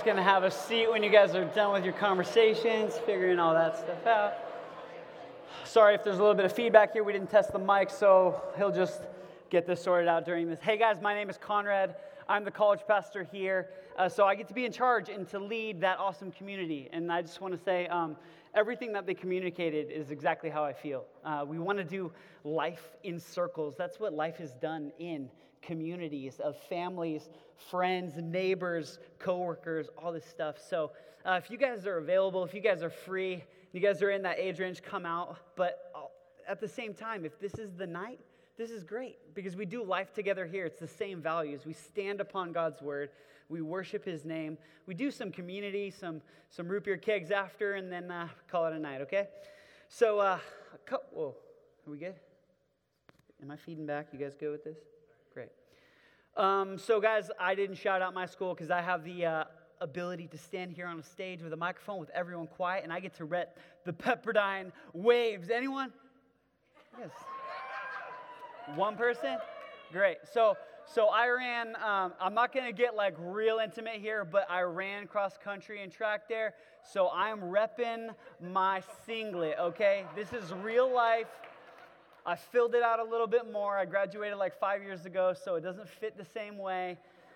just going to have a seat when you guys are done with your conversations, figuring all that stuff out. Sorry if there's a little bit of feedback here. We didn't test the mic, so he'll just get this sorted out during this. Hey guys, my name is Conrad. I'm the college pastor here. So I get to be in charge and to lead that awesome community. And I just want to say everything that they communicated is exactly how I feel. We want to do life in circles. That's what life is done in communities of families, friends, neighbors, coworkers, all this stuff. So if you guys are available, if you guys are free, you guys are in that age range, come out. But at the same time, if this is the night, this is great because we do life together here. It's the same values. We stand upon God's word. We worship his name. We do some community, some root beer kegs after, and then call it a night, okay? So, whoa, are we good? Am I feeding back? You guys good with this? Great. So guys, I didn't shout out my school because I have the ability to stand here on a stage with a microphone with everyone quiet, and I get to rep the Pepperdine Waves. Anyone? Yes. One person? Great. So I ran, I'm not going to get like real intimate here, but I ran cross country and track there. So I'm repping my singlet, okay? This is real life. I filled it out a little bit more. I graduated like 5 years ago, so it doesn't fit the same way.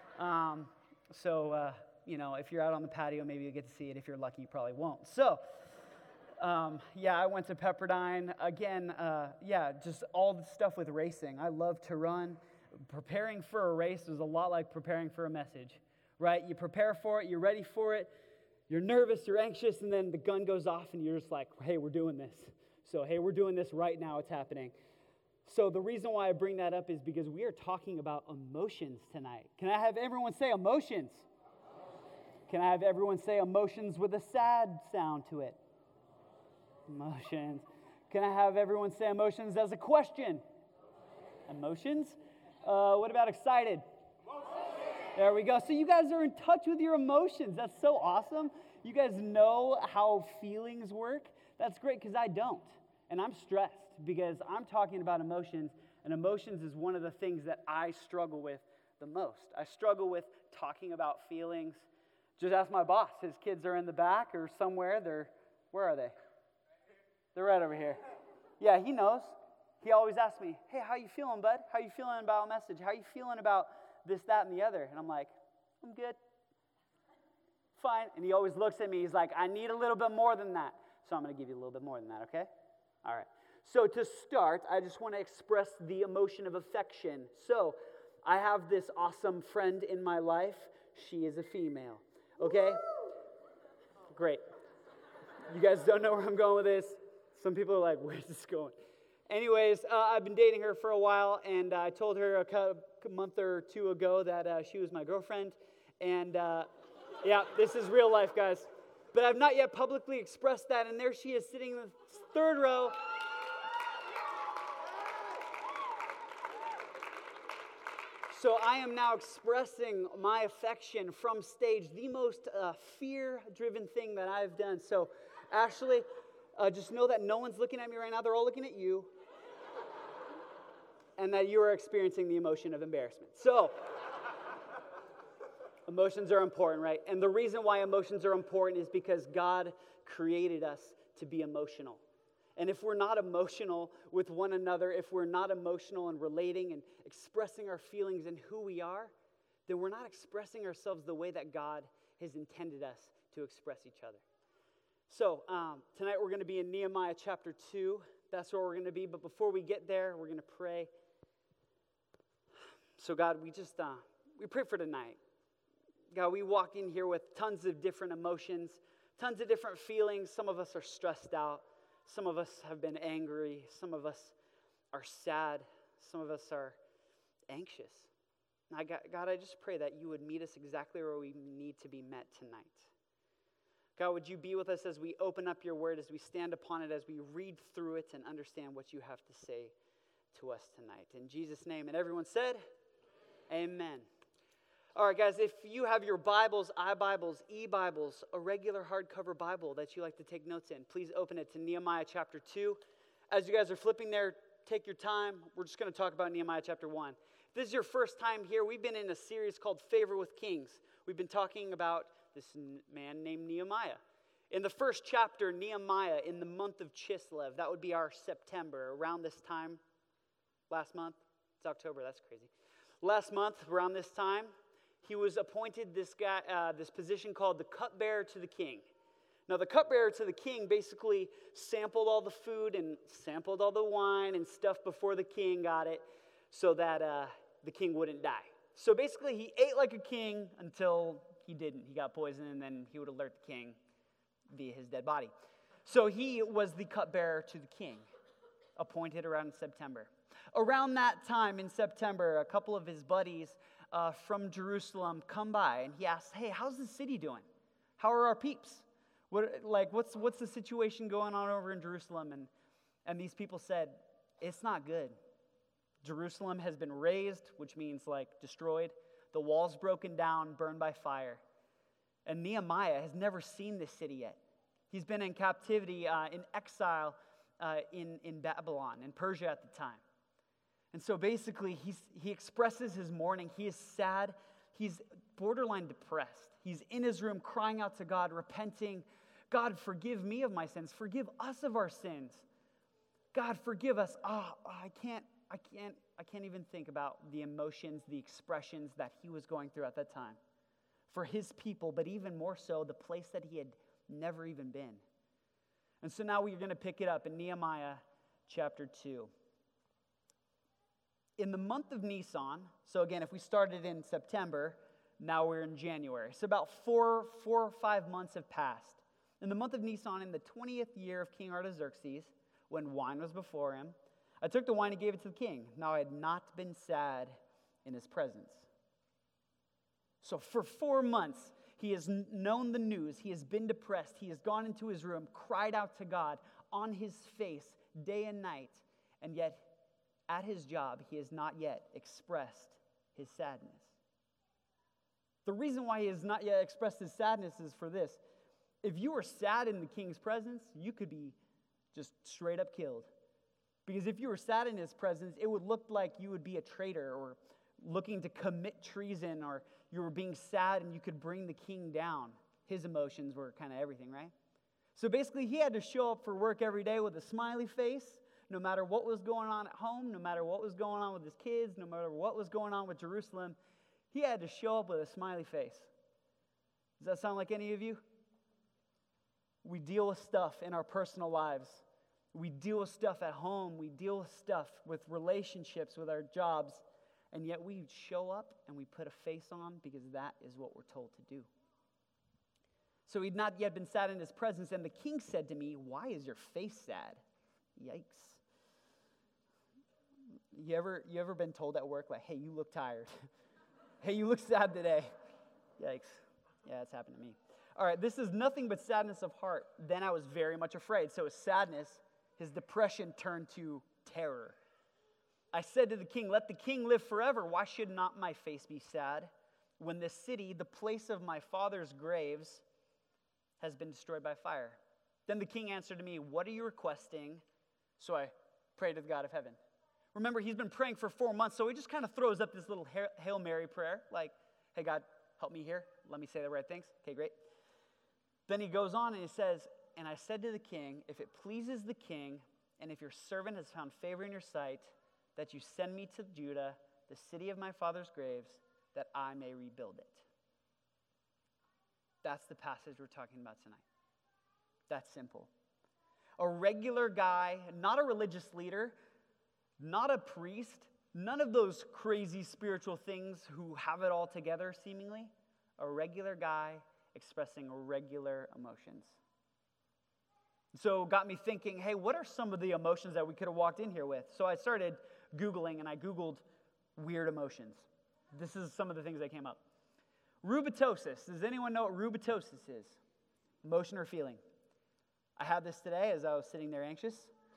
If you're out on the patio, maybe you'll get to see it. If you're lucky, you probably won't. So, I went to Pepperdine. Again, just all the stuff with racing. I love to run. Preparing for a race is a lot like preparing for a message, right? You prepare for it, you're ready for it, you're nervous, you're anxious, and then the gun goes off and you're just like, hey, we're doing this. So, hey, we're doing this right now. It's happening. So the reason why I bring that up is because we are talking about emotions tonight. Can I have everyone say emotions? Can I have everyone say emotions with a sad sound to it? Emotions. Can I have everyone say emotions as a question? Emotions? What about excited? There we go. So you guys are in touch with your emotions. That's so awesome. You guys know how feelings work. That's great because I don't. And I'm stressed because I'm talking about emotions, and emotions is one of the things that I struggle with the most. I struggle with talking about feelings. Just ask my boss. His kids are in the back or somewhere. Where are they? They're right over here. Yeah, he knows. He always asks me, hey, how you feeling, bud? How you feeling about a message? How you feeling about this, that, and the other? And I'm like, I'm good. Fine. And he always looks at me. He's like, I need a little bit more than that. So I'm going to give you a little bit more than that, okay? All right. So to start, I just want to express the emotion of affection. So I have this awesome friend in my life. She is a female, okay? Great. You guys don't know where I'm going with this. Some people are like, where's this going? Anyways, I've been dating her for a while, and I told her a month or two ago that she was my girlfriend. And this is real life, guys. But I've not yet publicly expressed that, and there she is sitting in the third row. So I am now expressing my affection from stage, the most fear-driven thing that I've done. So, Ashley, just know that no one's looking at me right now. They're all looking at you. And that you are experiencing the emotion of embarrassment. So, emotions are important, right? And the reason why emotions are important is because God created us to be emotional. And if we're not emotional with one another, if we're not emotional and relating and expressing our feelings and who we are, then we're not expressing ourselves the way that God has intended us to express each other. So tonight we're going to be in Nehemiah chapter 2. That's where we're going to be. But before we get there, we're going to pray. So God, we pray for tonight. God, we walk in here with tons of different emotions, tons of different feelings. Some of us are stressed out. Some of us have been angry. Some of us are sad. Some of us are anxious. Now, God, I just pray that you would meet us exactly where we need to be met tonight. God, would you be with us as we open up your word, as we stand upon it, as we read through it and understand what you have to say to us tonight. In Jesus' name. And everyone said, Amen. All right, guys, if you have your Bibles, iBibles, e-Bibles, a regular hardcover Bible that you like to take notes in, please open it to Nehemiah chapter 2. As you guys are flipping there, take your time. We're just going to talk about Nehemiah chapter 1. If this is your first time here, we've been in a series called Favor with Kings. We've been talking about this man named Nehemiah. In the first chapter, Nehemiah, in the month of Chislev, that would be our September, around this time, last month, it's October, that's crazy. Last month, around this time, he was appointed this position called the cupbearer to the king. Now, the cupbearer to the king basically sampled all the food and sampled all the wine and stuff before the king got it so that the king wouldn't die. So basically, he ate like a king until he didn't. He got poisoned, and then he would alert the king via his dead body. So he was the cupbearer to the king, appointed around September. Around that time in September, a couple of his buddies from Jerusalem come by, and he asks, hey, how's the city doing? How are our peeps? What's the situation going on over in Jerusalem? And these people said, it's not good. Jerusalem has been razed, which means destroyed. The walls broken down, burned by fire. And Nehemiah has never seen this city yet. He's been in captivity, in exile in Babylon, in Persia at the time. And so basically, he expresses his mourning. He is sad. He's borderline depressed. He's in his room crying out to God, repenting. God, forgive me of my sins. Forgive us of our sins. God, forgive us. I can't even think about the emotions, the expressions that he was going through at that time for his people, but even more so, the place that he had never even been. And so now we're going to pick it up in Nehemiah chapter 2. In the month of Nisan, so again, if we started in September, now we're in January. So about 4 or 5 months have passed. In the month of Nisan, in the 20th year of King Artaxerxes, when wine was before him, I took the wine and gave it to the king. Now I had not been sad in his presence. So for 4 months, he has known the news. He has been depressed. He has gone into his room, cried out to God on his face day and night. And yet, at his job, he has not yet expressed his sadness. The reason why he has not yet expressed his sadness is for this. If you were sad in the king's presence, you could be just straight up killed. Because if you were sad in his presence, it would look like you would be a traitor or looking to commit treason, or you were being sad and you could bring the king down. His emotions were kind of everything, right? So basically, he had to show up for work every day with a smiley face, no matter what was going on at home, no matter what was going on with his kids, no matter what was going on with Jerusalem. He had to show up with a smiley face. Does that sound like any of you? We deal with stuff in our personal lives. We deal with stuff at home. We deal with stuff with relationships, with our jobs. And yet we show up and we put a face on because that is what we're told to do. So he'd not yet been sad in his presence. And the king said to me, why is your face sad? Yikes. You ever been told at work, hey, you look tired. Hey, you look sad today. Yikes. Yeah, it's happened to me. All right, this is nothing but sadness of heart. Then I was very much afraid. So his sadness, his depression turned to terror. I said to the king, let the king live forever. Why should not my face be sad when the city, the place of my father's graves, has been destroyed by fire? Then the king answered to me, what are you requesting? So I prayed to the God of heaven. Remember, he's been praying for 4 months, so he just kind of throws up this little Hail Mary prayer, like, hey, God, help me here. Let me say the right things. Okay, great. Then he goes on and he says, and I said to the king, if it pleases the king, and if your servant has found favor in your sight, that you send me to Judah, the city of my father's graves, that I may rebuild it. That's the passage we're talking about tonight. That's simple. A regular guy, not a religious leader, not a priest, none of those crazy spiritual things who have it all together, seemingly. A regular guy expressing regular emotions. So it got me thinking, hey, what are some of the emotions that we could have walked in here with? So I started Googling, and I Googled weird emotions. This is some of the things that came up. Rubetosis. Does anyone know what rubetosis is? Emotion or feeling? I had this today as I was sitting there anxious.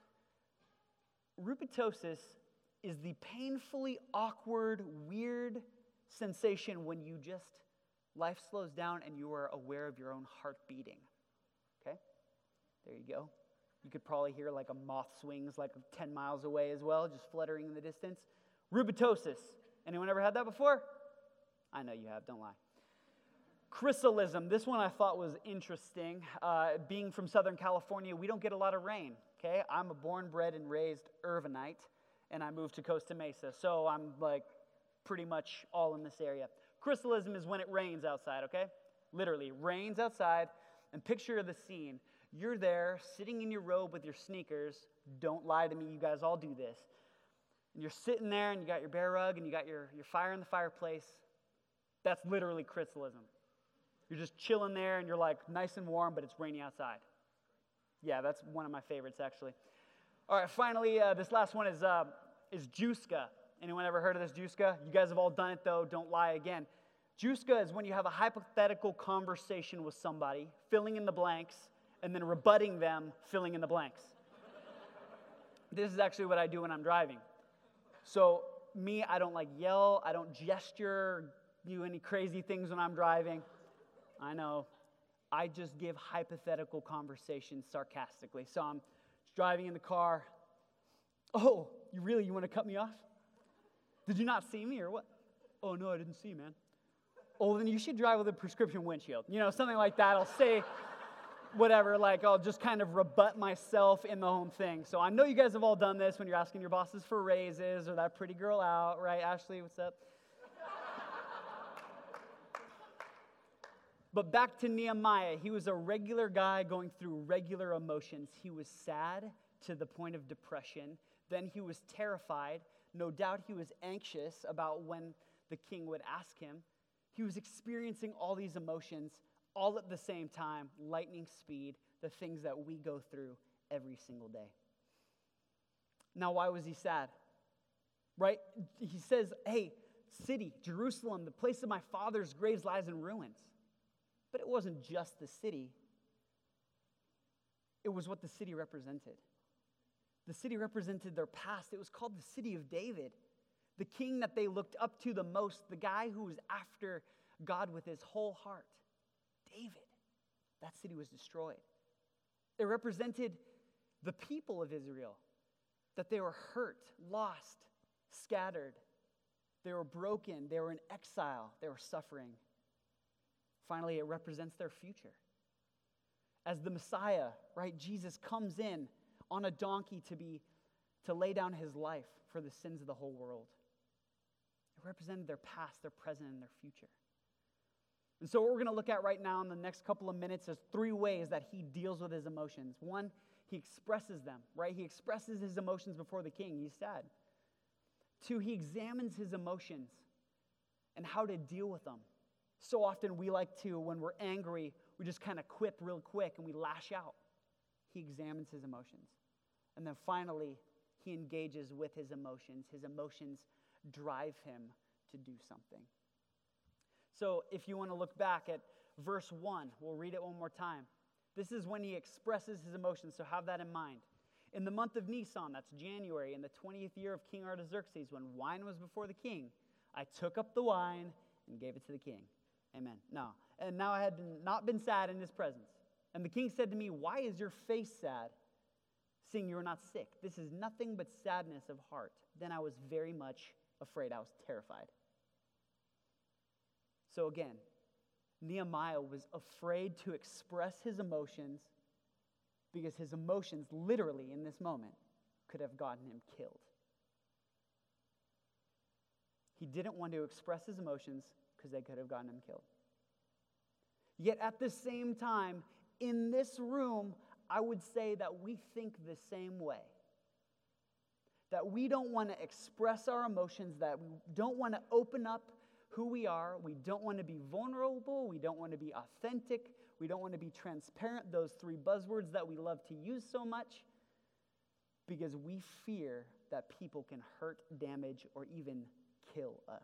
Rubetosis is the painfully awkward, weird sensation when life slows down and you are aware of your own heart beating. Okay? There you go. You could probably hear like a moth swings 10 miles away as well, just fluttering in the distance. Rubetosis. Anyone ever had that before? I know you have, don't lie. Chrysalism. This one I thought was interesting. Being from Southern California, we don't get a lot of rain. Okay, I'm a born, bred, and raised Irvinite, and I moved to Costa Mesa, so I'm like pretty much all in this area. Chrysalism is when it rains outside. Okay, literally rains outside, and picture the scene. You're there, sitting in your robe with your sneakers. Don't lie to me, you guys all do this. And you're sitting there, and you got your bear rug, and you got your fire in the fireplace. That's literally Chrysalism. You're just chilling there, and you're like nice and warm, but it's rainy outside. Yeah, that's one of my favorites, actually. All right, finally, this last one is Juska. Anyone ever heard of this Juska? You guys have all done it, though. Don't lie again. Juska is when you have a hypothetical conversation with somebody, filling in the blanks, and then rebutting them, filling in the blanks. This is actually what I do when I'm driving. So me, I don't like yell, I don't gesture, do any crazy things when I'm driving. I know. I just give hypothetical conversations sarcastically. So I'm driving in the car. Oh, you want to cut me off? Did you not see me or what? Oh, no, I didn't see you, man. Oh, then you should drive with a prescription windshield. Something like that. I'll say whatever, like I'll just kind of rebut myself in the whole thing. So I know you guys have all done this when you're asking your bosses for raises or that pretty girl out, right? Ashley, what's up? But back to Nehemiah, he was a regular guy going through regular emotions. He was sad to the point of depression. Then he was terrified. No doubt he was anxious about when the king would ask him. He was experiencing all these emotions all at the same time, lightning speed, the things that we go through every single day. Now, why was he sad? Right? He says, hey, city, Jerusalem, the place of my father's graves lies in ruins. But it wasn't just the city. It was what the city represented. The city represented their past. It was called the city of David. The king that they looked up to the most, the guy who was after God with his whole heart. David. That city was destroyed. It represented the people of Israel, that they were hurt, lost, scattered. They were broken. They were in exile. They were suffering. Finally, it represents their future. As the Messiah, right, Jesus comes in on a donkey to lay down his life for the sins of the whole world. It represented their past, their present, and their future. And so what we're going to look at right now in the next couple of minutes is 3 ways that he deals with his emotions. 1, he expresses them, right? He expresses his emotions before the king. He's sad. 2, he examines his emotions and how to deal with them. So often we like to, when we're angry, we just kind of quip real quick and we lash out. He examines his emotions. And then finally, he engages with his emotions. His emotions drive him to do something. So if you want to look back at verse 1, we'll read it one more time. This is when he expresses his emotions, so have that in mind. In the month of Nisan, that's January, in the 20th year of King Artaxerxes, when wine was before the king, I took up the wine and gave it to the king. Amen. No. And now I had not been sad in his presence. And the king said to me, why is your face sad, seeing you are not sick? This is nothing but sadness of heart. Then I was very much afraid. I was terrified. So again, Nehemiah was afraid to express his emotions because his emotions, literally in this moment, could have gotten him killed. He didn't want to express his emotions because they could have gotten him killed. Yet at the same time, in this room, I would say that we think the same way. That we don't want to express our emotions, that we don't want to open up who we are. We don't want to be vulnerable. We don't want to be authentic. We don't want to be transparent, those 3 buzzwords that we love to use so much, because we fear that people can hurt, damage, or even kill us.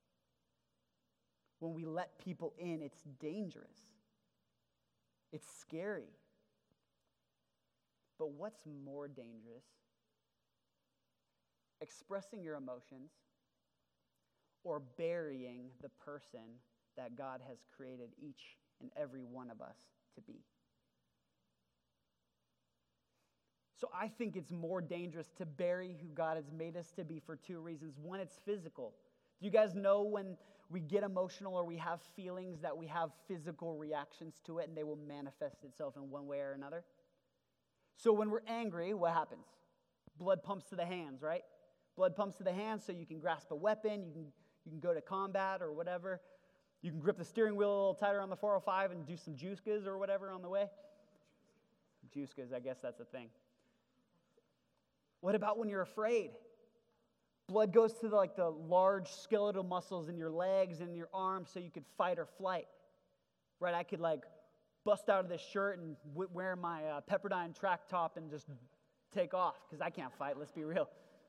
When we let people in, it's dangerous. It's scary. But what's more dangerous? Expressing your emotions or burying the person that God has created each and every one of us to be. So I think it's more dangerous to bury who God has made us to be for 2 reasons. 1, it's physical. Do you guys know we get emotional or we have feelings that we have physical reactions to it, and they will manifest itself in one way or another. So when we're angry, what happens? Blood pumps to the hands, right? Blood pumps to the hands so you can grasp a weapon, you can go to combat or whatever. You can grip the steering wheel a little tighter on the 405 and do some juicas or whatever on the way. Juicas, I guess that's a thing. What about when you're afraid? Blood goes to the large skeletal muscles in your legs and your arms so you could fight or flight. Right? I could bust out of this shirt and wear my Pepperdine track top and just take off because I can't fight, let's be real.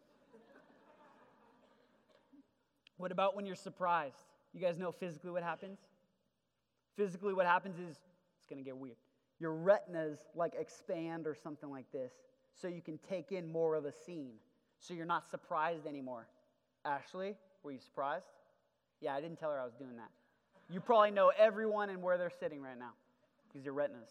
What about when you're surprised? You guys know physically what happens? Physically what happens is, it's going to get weird. Your retinas expand or something like this so you can take in more of a scene. So you're not surprised anymore. Ashley, were you surprised? Yeah, I didn't tell her I was doing that. You probably know everyone and where they're sitting right now because your retinas.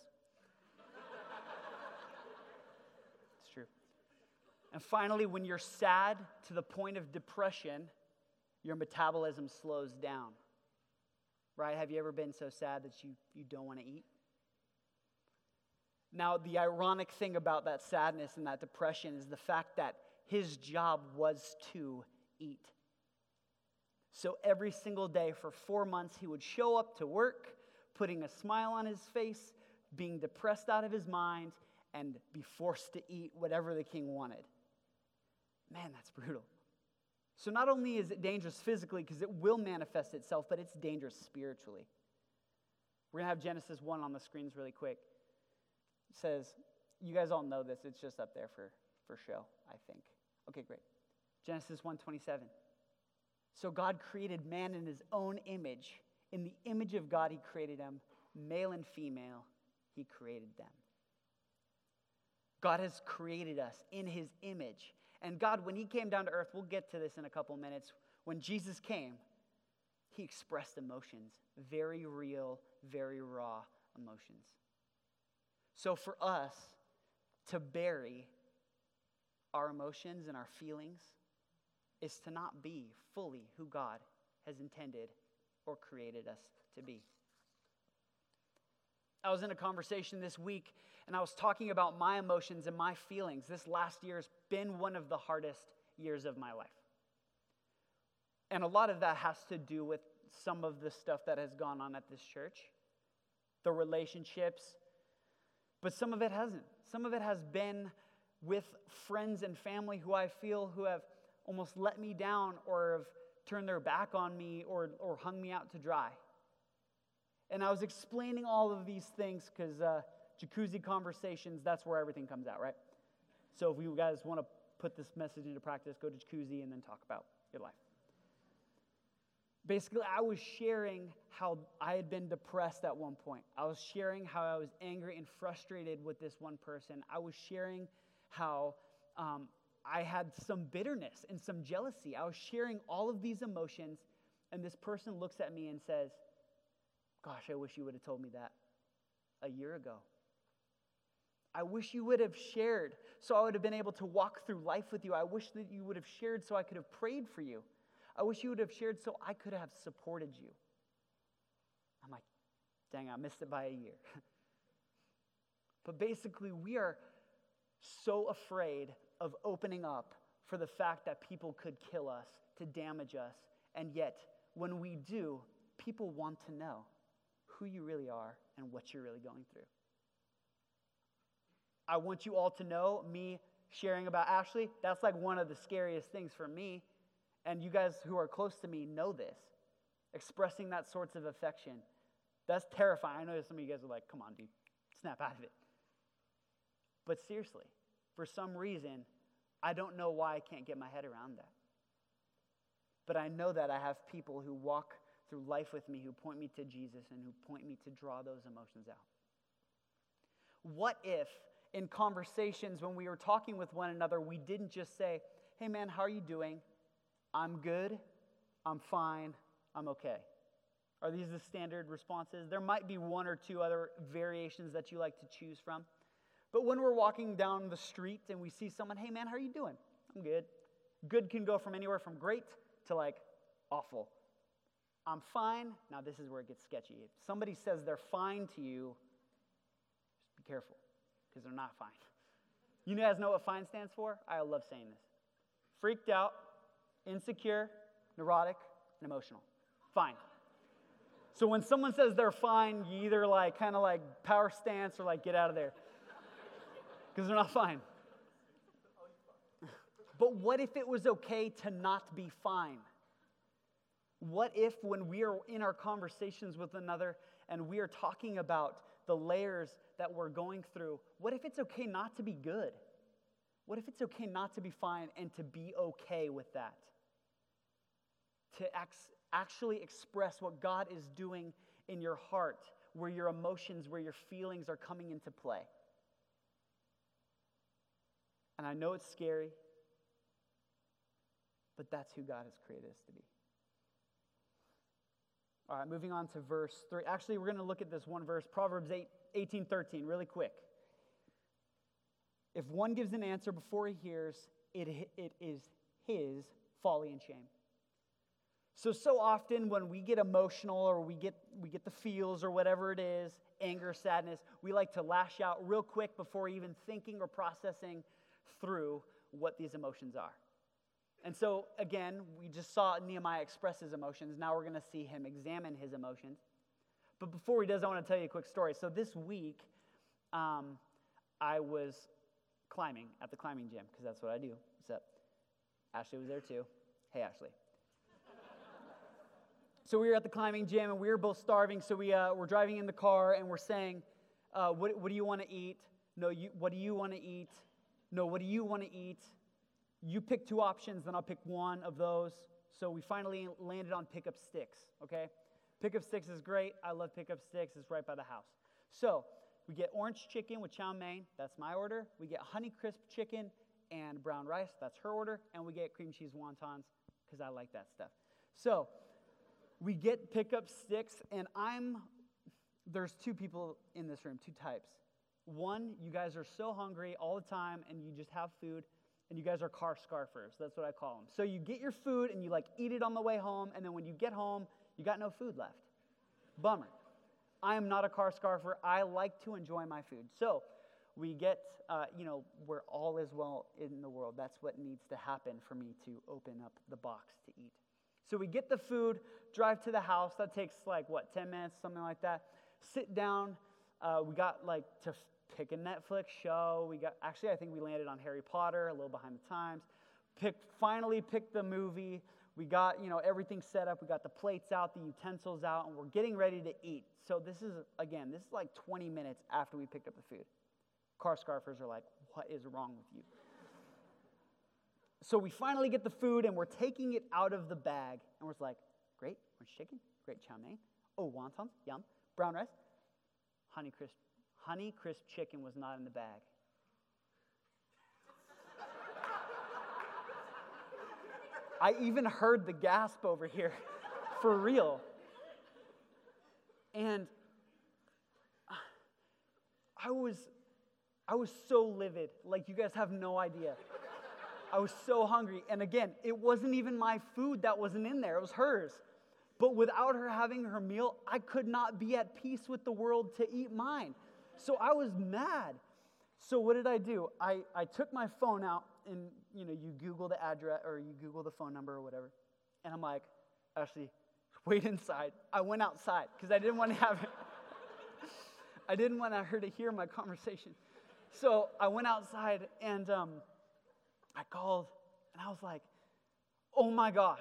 It's true. And finally, when you're sad to the point of depression, your metabolism slows down. Right? Have you ever been so sad that you don't want to eat? Now, the ironic thing about that sadness and that depression is the fact that his job was to eat. So every single day for 4 months, he would show up to work, putting a smile on his face, being depressed out of his mind, and be forced to eat whatever the king wanted. Man, that's brutal. So not only is it dangerous physically, because it will manifest itself, but it's dangerous spiritually. We're going to have Genesis 1 on the screens really quick. It says, you guys all know this, it's just up there for show, I think. Okay, great. Genesis 1:27. So God created man in his own image. In the image of God, he created him. Male and female, he created them. God has created us in his image. And God, when he came down to earth, we'll get to this in a couple minutes. When Jesus came, he expressed emotions, very real, very raw emotions. So for us to bury our emotions and our feelings is to not be fully who God has intended or created us to be. I was in a conversation this week, and I was talking about my emotions and my feelings. This last year has been one of the hardest years of my life. And a lot of that has to do with some of the stuff that has gone on at this church, the relationships, but some of it hasn't. Some of it has been with friends and family who I feel who have almost let me down or have turned their back on me or hung me out to dry. And I was explaining all of these things because jacuzzi conversations, that's where everything comes out, right? So if you guys want to put this message into practice, go to jacuzzi and then talk about your life. Basically, I was sharing how I had been depressed at one point. I was sharing how I was angry and frustrated with this one person. I was sharing how I had some bitterness and some jealousy. I was sharing all of these emotions, and this person looks at me and says, "Gosh, I wish you would have told me that a year ago. I wish you would have shared so I would have been able to walk through life with you. I wish that you would have shared so I could have prayed for you. I wish you would have shared so I could have supported you." I'm like, dang, I missed it by a year. But basically, we are so afraid of opening up for the fact that people could kill us, to damage us. And yet, when we do, people want to know who you really are and what you're really going through. I want you all to know, me sharing about Ashley, that's like one of the scariest things for me. And you guys who are close to me know this. Expressing that sorts of affection, that's terrifying. I know some of you guys are like, come on, dude, snap out of it. But seriously, for some reason, I don't know why I can't get my head around that. But I know that I have people who walk through life with me, who point me to Jesus and who point me to draw those emotions out. What if in conversations when we were talking with one another, we didn't just say, "Hey man, how are you doing? I'm good, I'm fine, I'm okay." Are these the standard responses? There might be one or two other variations that you like to choose from. But when we're walking down the street and we see someone, "Hey man, how are you doing?" "I'm good." Good can go from anywhere from great to like awful. I'm fine. Now this is where it gets sketchy. If somebody says they're fine to you, just be careful, because they're not fine. You guys know what fine stands for? I love saying this. Freaked out, insecure, neurotic, and emotional. Fine. So when someone says they're fine, you either kind of power stance or get out of there. Because they're not fine. But what if it was okay to not be fine? What if when we are in our conversations with another and we are talking about the layers that we're going through, what if it's okay not to be good? What if it's okay not to be fine and to be okay with that? To actually express what God is doing in your heart, where your emotions, where your feelings are coming into play. And I know it's scary, but that's who God has created us to be. All right, moving on to verse 3. Actually, we're going to look at this one verse, Proverbs 18:13, really quick. If one gives an answer before he hears, it is his folly and shame. So often when we get emotional or we get the feels or whatever it is, anger, sadness, we like to lash out real quick before even thinking or processing through what these emotions are. And so, again, we just saw Nehemiah express his emotions. Now we're going to see him examine his emotions. But before he does, I want to tell you a quick story. So this week, I was climbing at the climbing gym, because that's what I do. What's up? Ashley was there too. Hey, Ashley. So we were at the climbing gym, and we were both starving, so we're driving in the car, and we're saying, what do you want to eat? No, what do you want to eat? No, what do you want to eat? You pick two options, then I'll pick one of those. So we finally landed on pick up sticks, okay? Pick up sticks is great. I love pick up sticks. It's right by the house. So we get orange chicken with chow mein. That's my order. We get honey crisp chicken and brown rice. That's her order. And we get cream cheese wontons, because I like that stuff. So we get pick up sticks, and there's two people in this room, two types. One, you guys are so hungry all the time, and you just have food. And you guys are car scarfers. That's what I call them. So you get your food and you eat it on the way home. And then when you get home, you got no food left. Bummer. I am not a car scarfer. I like to enjoy my food. So we get, where all is well in the world. That's what needs to happen for me to open up the box to eat. So we get the food, drive to the house. That takes 10 minutes, something like that. Sit down. We got to pick a Netflix show. I think we landed on Harry Potter, a little behind the times. Finally picked the movie. We got, everything set up. We got the plates out, the utensils out, and we're getting ready to eat. So this is 20 minutes after we picked up the food. Car scarfers are like, what is wrong with you? So we finally get the food, and we're taking it out of the bag. And we're like, great, orange chicken, great chow mein. Oh, wontons, yum. Brown rice, honey crisp chicken was not in the bag. I even heard the gasp over here, for real. And I was so livid, you guys have no idea. I was so hungry. And again, it wasn't even my food that wasn't in there, it was hers. But without her having her meal, I could not be at peace with the world to eat mine. So I was mad. So what did I do? I took my phone out, and you Google the address or you Google the phone number or whatever. And I'm like, Ashley, wait inside. I went outside because I didn't want to have it. I didn't want her to hear my conversation. So I went outside, and I called, and I was like, oh my gosh.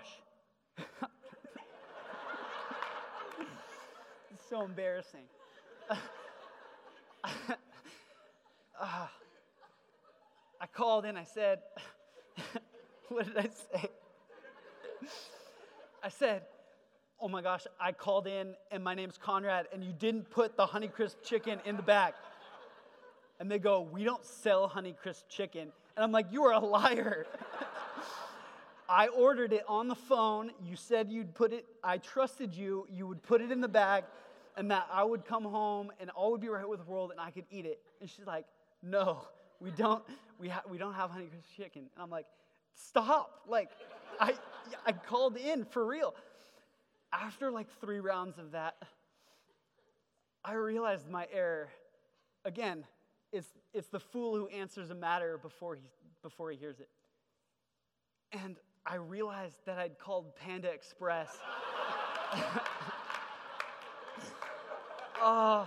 It's so embarrassing. I called in, I said, what did I say? I said, oh my gosh, I called in and my name's Conrad and you didn't put the Honeycrisp chicken in the bag. And they go, we don't sell Honeycrisp chicken. And I'm like, you are a liar. I ordered it on the phone. You said you'd put it, I trusted you. You would put it in the bag and that I would come home and all would be right with the world and I could eat it. And she's like, no, we don't have Honeycrisp chicken. And I'm like, stop. Like, I called in for real. after like 3 rounds of that, I realized my error. Again, it's the fool who answers a matter before he hears it. And I realized that I'd called Panda Express. I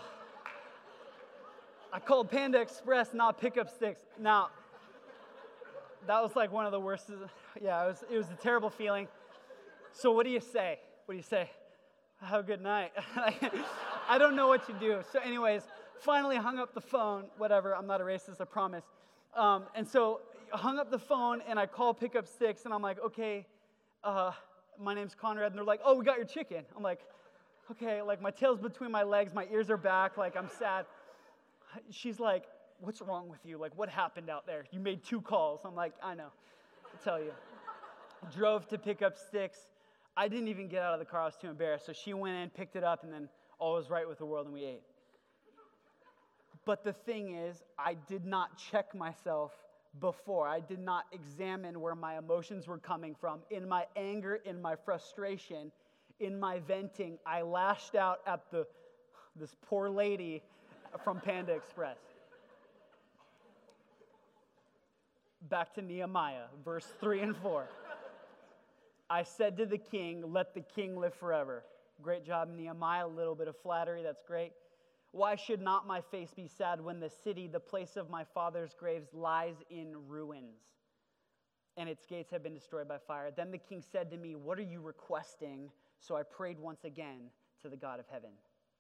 called Panda Express, not Pickup Sticks. Now, that was like one of the worst. Yeah, it was a terrible feeling. So what do you say? What do you say? Have a good night. I don't know what you do. So anyways, finally hung up the phone. Whatever, I'm not a racist, I promise. And so I hung up the phone, and I called Pickup Sticks, and I'm like, okay, my name's Conrad. And they're like, oh, we got your chicken. I'm like, okay, like my tail's between my legs, my ears are back, like I'm sad. She's like, what's wrong with you? Like, what happened out there? You made 2 calls. I'm like, I know. I'll tell you. Drove to Pickup Sticks. I didn't even get out of the car. I was too embarrassed. So she went in, picked it up, and then all was right with the world, and we ate. But the thing is, I did not check myself before. I did not examine where my emotions were coming from. In my anger, in my frustration, in my venting, I lashed out at this poor lady from Panda Express. Back to Nehemiah, verse 3 and 4. I said to the king, let the king live forever. Great job, Nehemiah. A little bit of flattery, that's great. Why should not my face be sad when the city, the place of my father's graves, lies in ruins, and its gates have been destroyed by fire? Then the king said to me, what are you requesting? So I prayed once again to the God of heaven.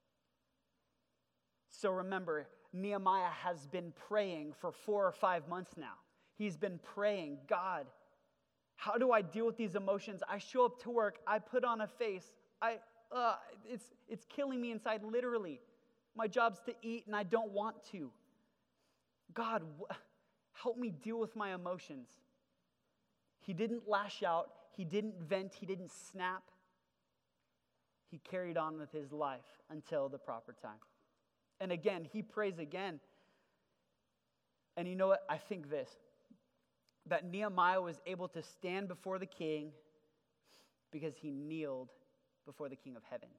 So remember, Nehemiah has been praying for 4 or 5 months now. He's been praying, God, how do I deal with these emotions? I show up to work, I put on a face, it's killing me inside, literally. My job's to eat, and I don't want to. God, help me deal with my emotions. He didn't lash out. He didn't vent. He didn't snap. He carried on with his life until the proper time. And again, he prays again. And you know what? I think this, that Nehemiah was able to stand before the king because he kneeled before the King of heaven.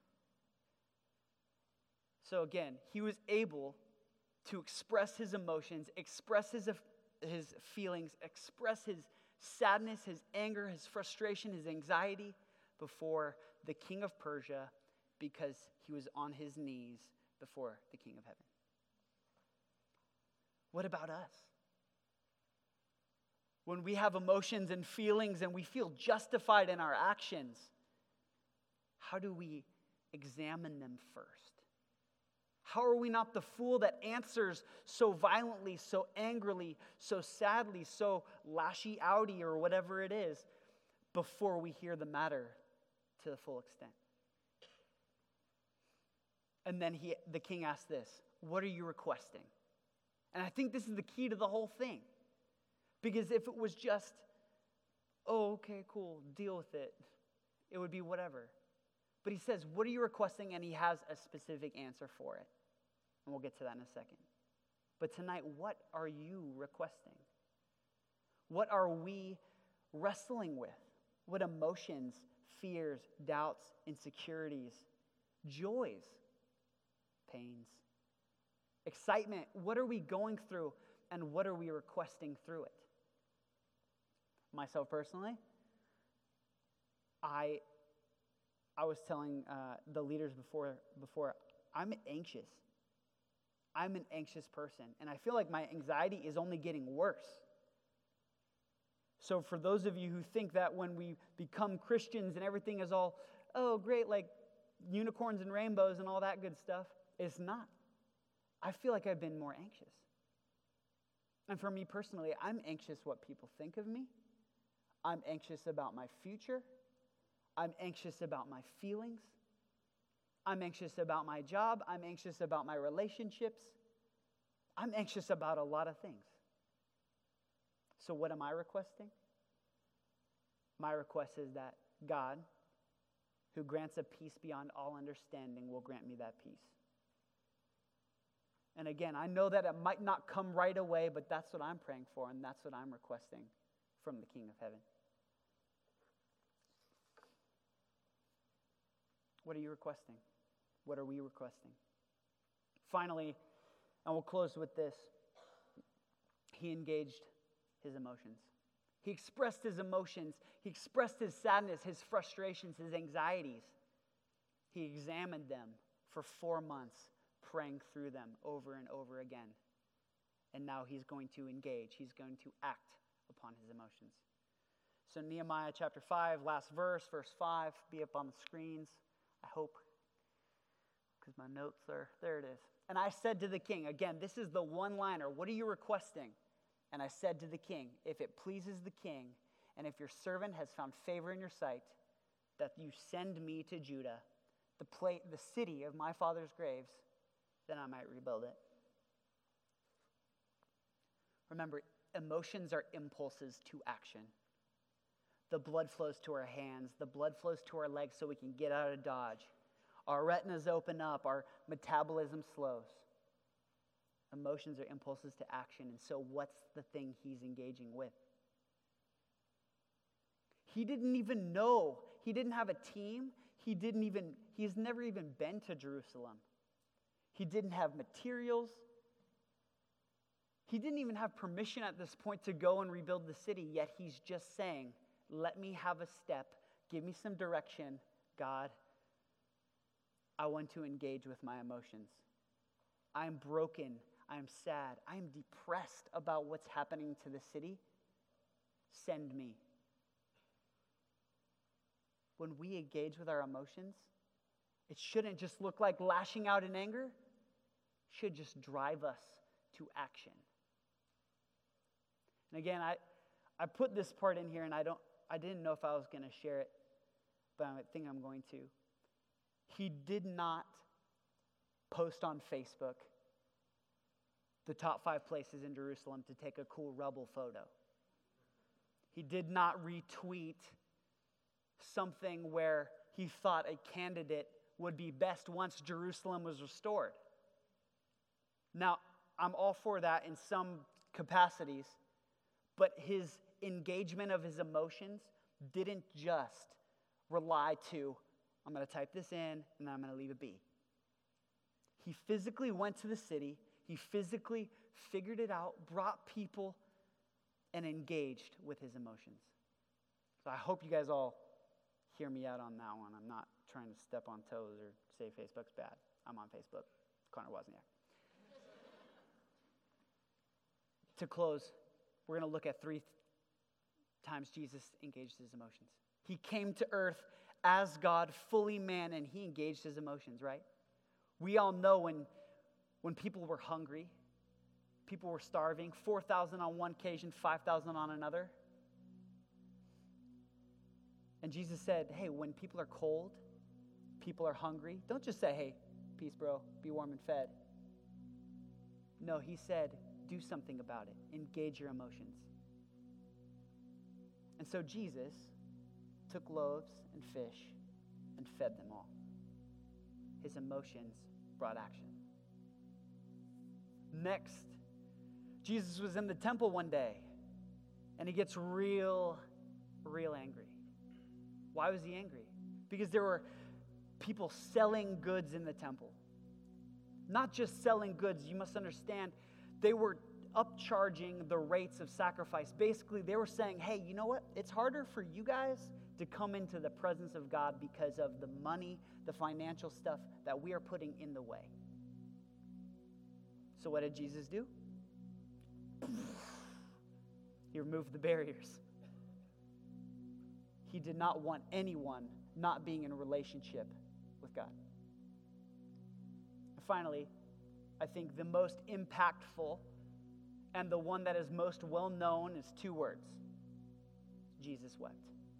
So again, he was able to express his emotions, express his feelings, express his sadness, his anger, his frustration, his anxiety before the king of Persia because he was on his knees before the King of heaven. What about us? When we have emotions and feelings and we feel justified in our actions, how do we examine them first? How are we not the fool that answers so violently, so angrily, so sadly, so lashy-outy or whatever it is before we hear the matter to the full extent? And then the king asked this, what are you requesting? And I think this is the key to the whole thing. Because if it was just, oh, okay, cool, deal with it, it would be whatever. But he says, what are you requesting? And he has a specific answer for it. And we'll get to that in a second. But tonight, what are you requesting? What are we wrestling with? What emotions, fears, doubts, insecurities, joys, pains, excitement? What are we going through and what are we requesting through it? Myself personally, I was telling the leaders before, I'm anxious. I'm an anxious person, and I feel like my anxiety is only getting worse. So for those of you who think that when we become Christians and everything is all, oh, great, like unicorns and rainbows and all that good stuff, it's not. I feel like I've been more anxious. And for me personally, I'm anxious what people think of me. I'm anxious about my future. I'm anxious about my feelings. I'm anxious about my job. I'm anxious about my relationships. I'm anxious about a lot of things. So what am I requesting? My request is that God, who grants a peace beyond all understanding, will grant me that peace. And again, I know that it might not come right away, but that's what I'm praying for, and that's what I'm requesting from the King of heaven. What are you requesting? What are we requesting? Finally, and we'll close with this, he engaged his emotions. He expressed his emotions. He expressed his sadness, his frustrations, his anxieties. He examined them for 4 months, praying through them over and over again. And now he's going to engage. He's going to act upon his emotions. So Nehemiah chapter 5, last verse 5, be up on the screens, I hope, because my notes are, there it is. And I said to the king, again, this is the one-liner, what are you requesting? And I said to the king, if it pleases the king, and if your servant has found favor in your sight, that you send me to Judah, the city of my father's graves, then I might rebuild it. Remember, emotions are impulses to action. The blood flows to our hands. The blood flows to our legs so we can get out of Dodge. Our retinas open up. Our metabolism slows. Emotions are impulses to action. And so what's the thing he's engaging with? He didn't even know. He didn't have a team. He's never even been to Jerusalem. He didn't have materials. He didn't even have permission at this point to go and rebuild the city, yet he's just saying, let me have a step. Give me some direction. God, I want to engage with my emotions. I'm broken. I'm sad. I'm depressed about what's happening to the city. Send me. When we engage with our emotions, it shouldn't just look like lashing out in anger. It should just drive us to action. And again, I put this part in here, and I didn't know if I was going to share it, but I think I'm going to. He did not post on Facebook the top 5 places in Jerusalem to take a cool rubble photo. He did not retweet something where he thought a candidate would be best once Jerusalem was restored. Now, I'm all for that in some capacities, but his engagement of his emotions didn't just rely to, I'm going to type this in and then I'm going to leave it be. He physically went to the city. He physically figured it out, brought people, and engaged with his emotions. So I hope you guys all hear me out on that one. I'm not trying to step on toes or say Facebook's bad. I'm on Facebook. Connor Wozniak. To close, we're going to look at 3 times Jesus engaged his emotions. He came to earth as God, fully man, and he engaged his emotions, right? We all know when people were hungry, people were starving, 4,000 on one occasion, 5,000 on another. And Jesus said, hey, when people are cold, people are hungry, don't just say, hey, peace, bro, be warm and fed. No, he said, do something about it. Engage your emotions. And so Jesus took loaves and fish and fed them all. His emotions brought action. Next, Jesus was in the temple one day, and he gets real angry. Why was he angry? Because there were people selling goods in the temple. Not just selling goods, you must understand, they were upcharging the rates of sacrifice. Basically, they were saying, hey, you know what? It's harder for you guys to come into the presence of God because of the money, the financial stuff that we are putting in the way. So what did Jesus do? He removed the barriers. He did not want anyone not being in a relationship with God. And finally, I think the most impactful and the one that is most well known is 2 words. Jesus wept.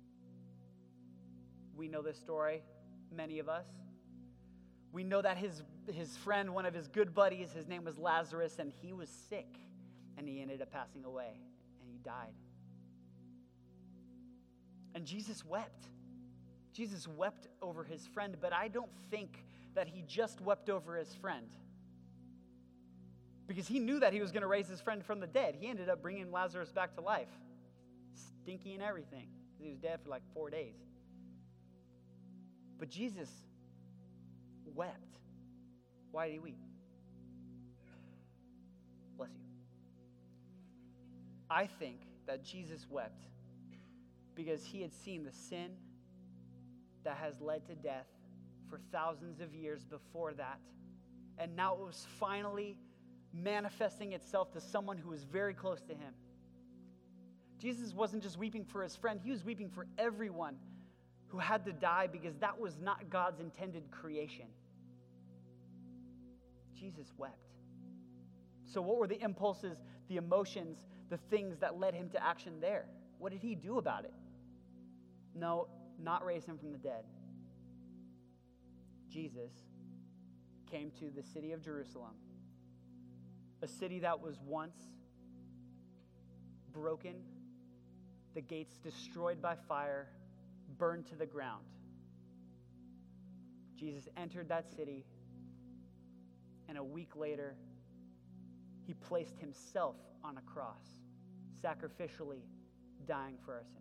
We know this story, many of us. We know that his friend, one of his good buddies, his name was Lazarus, and he was sick, and he ended up passing away, and he died. And Jesus wept. Jesus wept over his friend, but I don't think that he just wept over his friend, because he knew that he was going to raise his friend from the dead. He ended up bringing Lazarus back to life, stinky and everything, because he was dead for like 4 days. But Jesus wept. Why did he weep? Bless you. I think that Jesus wept because he had seen the sin that has led to death for thousands of years before that. And now it was finally manifesting itself to someone who was very close to him. Jesus wasn't just weeping for his friend, he was weeping for everyone who had to die because that was not God's intended creation. Jesus wept. So what were the impulses, the emotions, the things that led him to action there? What did he do about it? No, not raise him from the dead. Jesus came to the city of Jerusalem, a city that was once broken, the gates destroyed by fire, burned to the ground. Jesus entered that city, and a week later, he placed himself on a cross, sacrificially dying for our sins.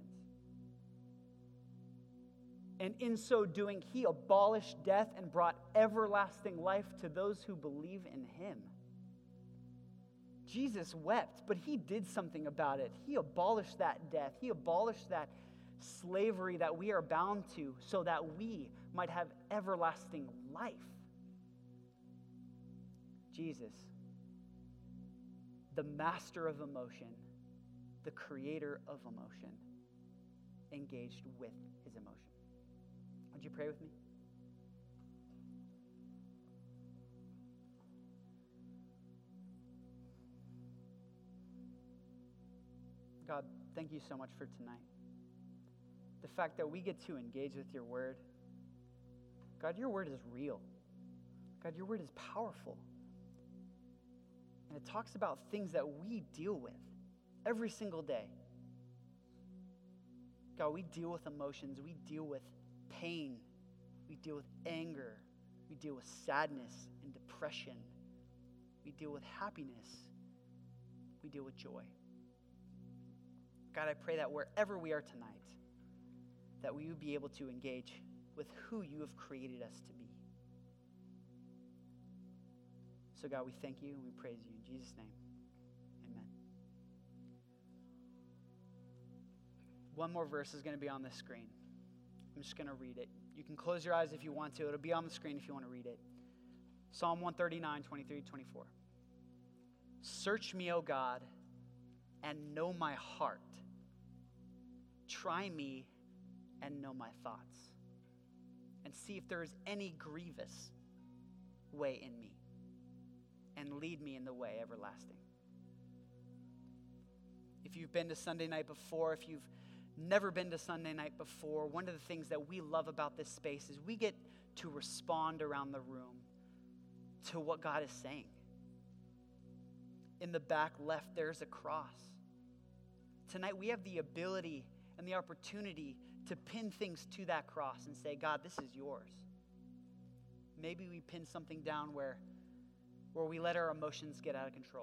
And in so doing, he abolished death and brought everlasting life to those who believe in him. Jesus wept, but he did something about it. He abolished that death. He abolished that slavery that we are bound to so that we might have everlasting life. Jesus, the master of emotion, the creator of emotion, engaged with his emotion. Would you pray with me? God, thank you so much for tonight. The fact that we get to engage with your word. God, your word is real. God, your word is powerful. And it talks about things that we deal with every single day. God, we deal with emotions. We deal with pain. We deal with anger. We deal with sadness and depression. We deal with happiness. We deal with joy. God, I pray that wherever we are tonight, that we would be able to engage with who you have created us to be. So God, we thank you and we praise you in Jesus' name. Amen. One more verse is going to be on the screen. I'm just going to read it. You can close your eyes if you want to. It'll be on the screen if you want to read it. Psalm 139, 23, 24. Search me, O God, and know my heart. Try me and know my thoughts. And see if there is any grievous way in me. And lead me in the way everlasting. If you've been to Sunday night before, if you've never been to Sunday night before, one of the things that we love about this space is we get to respond around the room to what God is saying. In the back left, there's a cross. Tonight, we have the ability and the opportunity to pin things to that cross and say, God, this is yours. Maybe we pin something down where we let our emotions get out of control.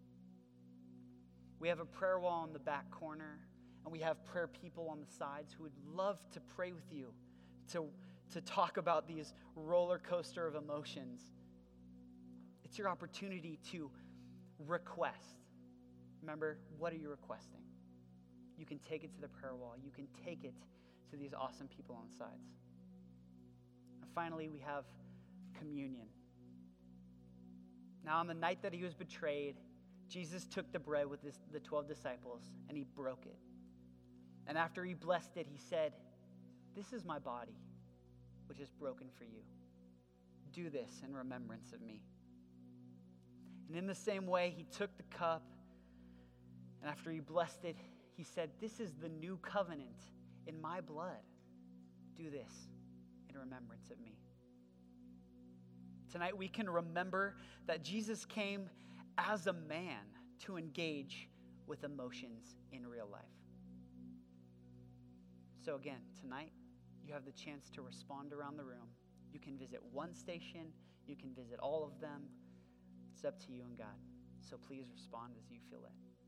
We have a prayer wall in the back corner, and we have prayer people on the sides who would love to pray with you, to talk about these roller coaster of emotions. It's your opportunity to request. Remember, what are you requesting? You can take it to the prayer wall. You can take it to these awesome people on the sides. And finally, we have communion. Now, on the night that he was betrayed, Jesus took the bread with the 12 disciples, and he broke it. And after he blessed it, he said, "This is my body, which is broken for you. Do this in remembrance of me." And in the same way, he took the cup, and after he blessed it, he said, "This is the new covenant in my blood. Do this in remembrance of me." Tonight, we can remember that Jesus came as a man to engage with emotions in real life. So again, tonight, you have the chance to respond around the room. You can visit one station. You can visit all of them. It's up to you and God. So please respond as you feel led.